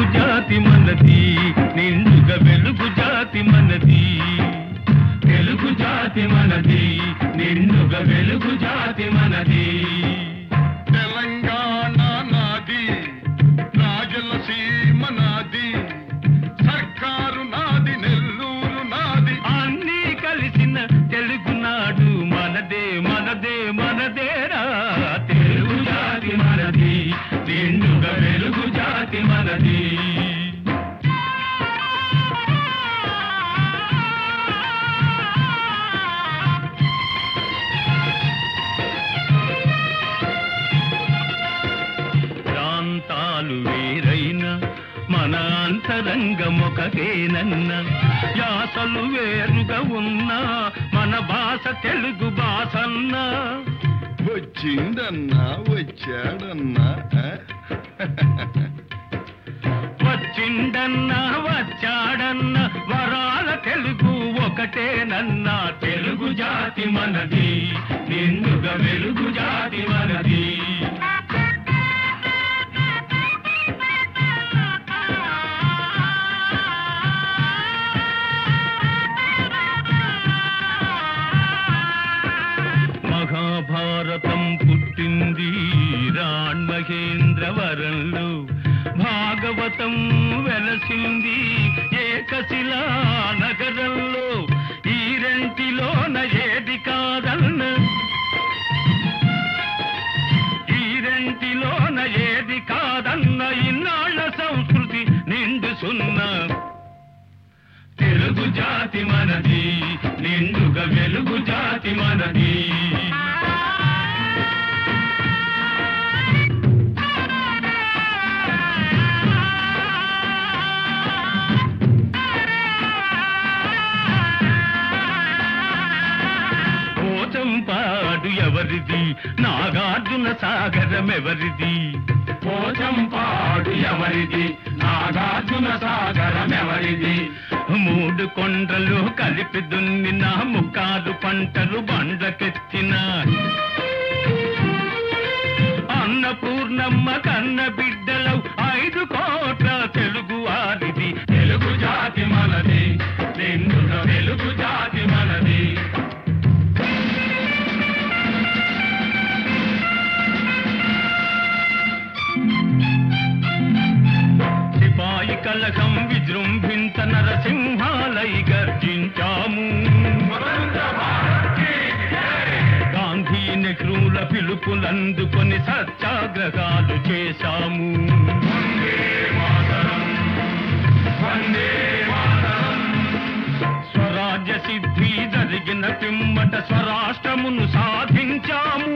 జాతి మనది, నిండుగా వెలుగు జాతి మనది. తెలుగు జాతి మనది, నిండుగా వెలుగు జాతి మనది. తెలంగాణ నాది, రాయలసీమ నాది, సర్కారు నాది, నెల్లూరు నాది, అన్నీ కలిసిన తెలుగునాడు మనదే మనదే మనదేరా. తెలుగు జాతి మనది, నిండుగా వెలుగు జాతి మనది. ప్రాంతాలు వేరైనా మన అంతరంగమొకటేనన్న, యాసలు వేరుగా ఉన్నా మన భాష తెలుగు భాషన్నా. వచ్చిందన్నా వచ్చాడన్నా, వచ్చిండన్నా వచ్చాడన్నా వరాల తెలుగు ఒకటేనన్నా. తెలుగు జాతి మనది, నిండుగా వెలుగు జాతి మనది. మహాభారతం పుట్టింది రాణ్మహేంద్రవరంలో, భాగవతం వెలసింది ఏకశిలా నగరంలో. ఈ రెంటిలోన ఏది కాదన్న, ఈ రెంటిలోన ఏది కాదన్న, ఇన్నాళ్ల సంస్కృతి నిండు సున్నా. తెలుగు జాతి మనది, నిండుగా వెలుగు జాతి మనది. పోచంపాడు ఎవరిది, నాగార్జున సాగరం ఎవరిది. పోచంపాడు ఎవరిది, నాగార్జున సాగరం ఎవరిది. మూడు కొండలు కలిపి దున్నిన, ముక్కారు పంటలు బండ్లకెత్తిన, అన్నపూర్ణమ్మ కన్న బిడ్డలు 5 కోట్ల తెలుగు వారిది. తెలుగు జాతి మనది, నిండుగా వెలుగు జాతి మనది. సిపాయి కలహం విజృంభించ నరసింహాలై గర్జించాము. గాంధీ నెహ్రూల పిలుపులందుకొని సత్యాగ్రహాలు చేశాము. స్వరాజ్య సిద్ధి జరిగిన పిమ్మట స్వరాష్ట్రమును సాధించాము.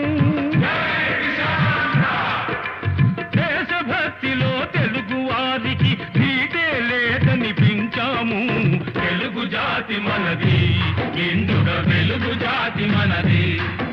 దేశభక్తిలో తెలుగు వారికి నీటే లేదనిపించాము. తెలుగు జాతి మనది, నిండుగా వెలుగు జాతి మనది.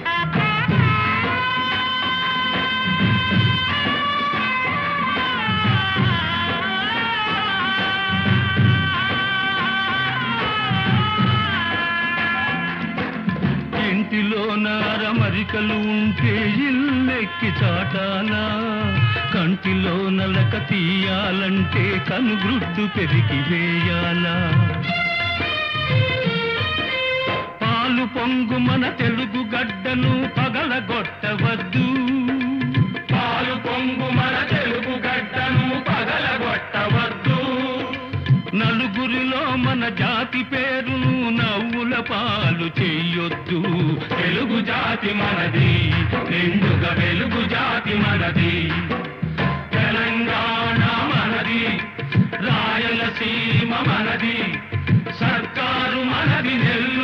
ఇంటిలో నారమరికలు ఉంటే ఇల్లెక్కి చాటాలా, కంటిలో నలక తీయాలంటే కనుగ్రుడ్డు పెరిగి వేయాలా. పాలు పొంగు మన తెలుగు గడ్డను పగలగొట్టవద్దు, పాలు పొంగు మన తెలుగు గడ్డను పగలగొట్టవద్దు. నలుగురిలో మన జాతి పేరును నవ్వుల పాలు చెయ్యొద్దు. తెలుగు జాతి మనది, నిండుగా వెలుగు జాతి మనది. తెలంగాణ మనది, రాయలసీమ మనది, సర్కారు మనది, నెల్లూరు